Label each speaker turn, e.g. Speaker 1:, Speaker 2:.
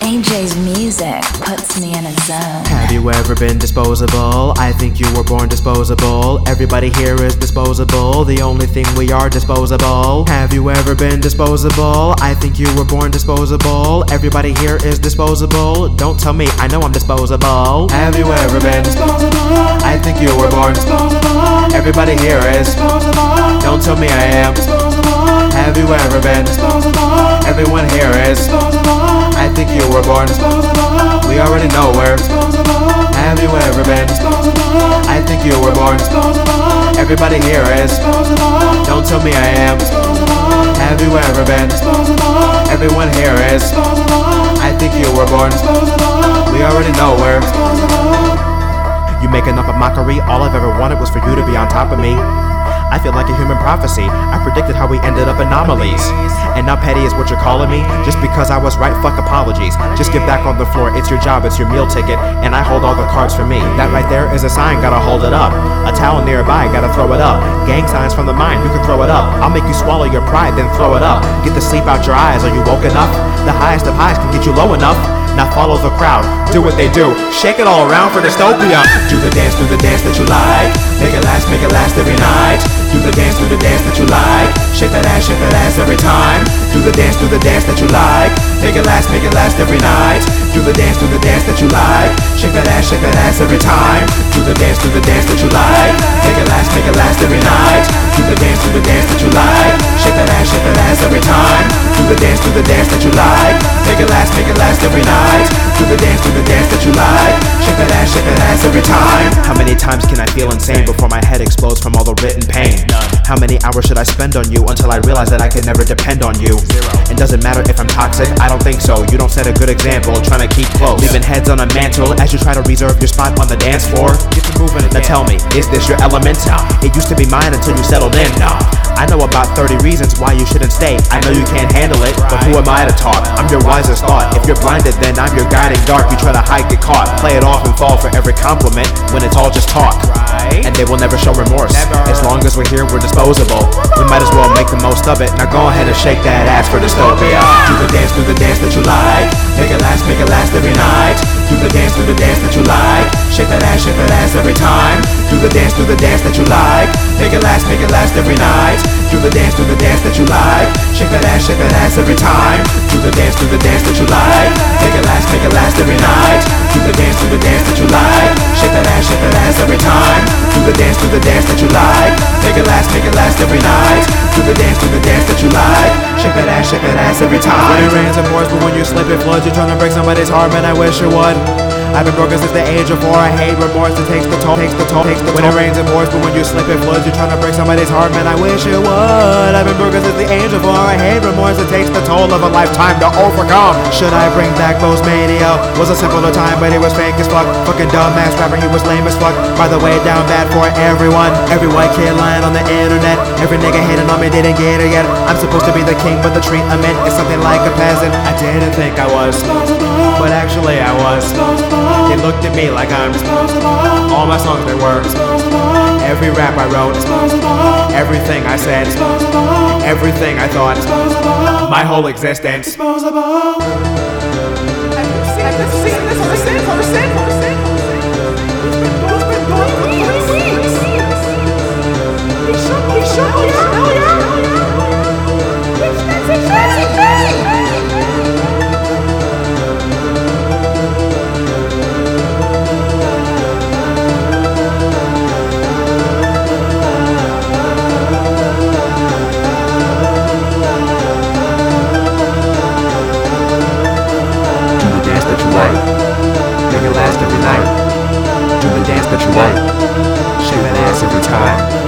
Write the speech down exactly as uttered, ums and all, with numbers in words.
Speaker 1: A J's music puts me in a zone.
Speaker 2: Have you ever been disposable? I think you were born disposable. Everybody here is disposable. The only thing we are disposable. Have you ever been disposable? I think you were born disposable. Everybody here is disposable. Don't tell me, I know I'm disposable. Have you ever been disposable? I think you were born disposable. Everybody here is disposable. Don't tell me I am disposable. Have you ever been disposable? Everyone here is disposable. I think you were born disposable. We already know we're disposable. Have you ever been disposable? I think you were born disposable. Everybody here is disposable. Don't tell me I am disposable. Have you ever been disposable? Everyone here is disposable. I think you were born disposable. We already know we're disposable. You making up a mockery? All I've ever wanted was for you to be on top of me. I feel like a human prophecy. I predicted how we ended up anomalies. And now petty is what you're calling me? Just because I was right, fuck apologies. Just get back on the floor, it's your job, it's your meal ticket. And I hold all the cards for me. That right there is a sign, gotta hold it up. A towel nearby, gotta throw it up. Gang signs from the mind, you can throw it up. I'll make you swallow your pride, then throw it up. Get the sleep out your eyes, are you woke enough? The highest of highs can get you low enough. Now follow the crowd, do what they do. Shake it all around for dystopia. Do the dance, do the dance that you like. Make it last, make it last every night. Do the dance, do the dance that you like. Shake that ass, shake that ass every time. Do the dance, do the dance that you like. Make it last, make it last every night. Do the dance, do the dance that you like. Shake that ass, shake that ass every time. Do the dance, do the dance that you like. Make it last, make it last every night. Do the dance, do the dance that you like. Shake that ass, shake that ass every time. Do the dance, do the dance that you like. Make it last, make it last every night. Do the dance, do the dance that you like. Shake that ass, shake that ass every time. How many times can I feel insane before my head explodes from all the written pain? How many hours should I spend on you until I realize that I can never depend on you? It doesn't matter if I'm toxic, I don't think so. You don't set a good example, trying to keep close. Leaving heads on a mantle as you try to reserve your spot on the dance floor. Get to moving again. Now tell me, is this your element? It used to be mine until you settled in. I know about thirty reasons why you shouldn't stay. I know you can't handle it, but who am I to talk? I'm your wisest thought. If you're blinded, then I'm your guiding dark. You try to hide, get caught. Play it off and fall for every compliment when it's all just talk. And they will never show remorse. As long as we're here, we're disposable. We might as well make the most of it. Now go ahead and shake that ass for dystopia. Do the dance, do the dance that you like. Make it last, make it last every night. Do the dance, do the dance that you like. Shake that ass, shake that ass every time. Do the dance, do the dance that you like. Make it last, make it last every night. Do the dance, do the dance that you like. Shake that ass, shake that ass every time. Do the dance, do the dance that you like. Make it last, make it last every night. Do the dance, do the dance that you like. Shake that ass, shake that ass every time. Do the dance, do the dance that you like. Make it last, make it last every night. Do the dance, do the dance that you like. Shake that ass, shake that ass every time. When it rains and pours, but when you slip it floods. You're trying to break somebody's heart, man, I wish you would. I've been broken since the age of four. I hate remorse, it takes the toll, takes the toll, takes the toll. When it rains and pours, but when you slip it floods. You're trying to break somebody's heart, man, I wish you would. I've been broken since the age of four. I hate remorse, it takes the toll of a lifetime to overcome. Should I bring back Most Mania? Was a simpler time, but it was fake as fuck. Fucking dumbass rapper, he was lame as fuck. By the way, down bad for everyone. Every white kid lying on the internet. Every nigga hating on me, didn't get it yet. I'm supposed to be the king, but the treatment is something like a peasant. I didn't think I was, but actually I was. They looked at me like I'm disposable. All my songs they were disposable. Every rap I wrote disposable. Everything I said disposable. Everything I thought disposable. My whole existence disposable. Have you seen this on the sample? On the sample? On the sample? It's been going, it's been going for three weeks. He shook, he shook, he shook. Oh yeah. It's crazy, crazy, crazy. Make it last every night. Do the dance that you like. Shake that ass every time.